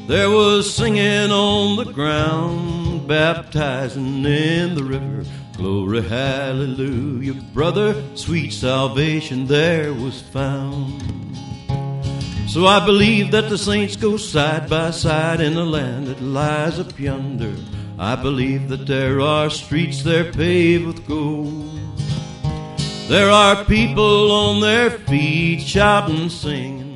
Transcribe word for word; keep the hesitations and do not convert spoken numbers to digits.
There was singing on the ground, baptizing in the river. Glory, hallelujah, brother, sweet salvation there was found. So I believe that the saints go side by side in the land that lies up yonder. I believe that there are streets there paved with gold. There are people on their feet shouting, singing,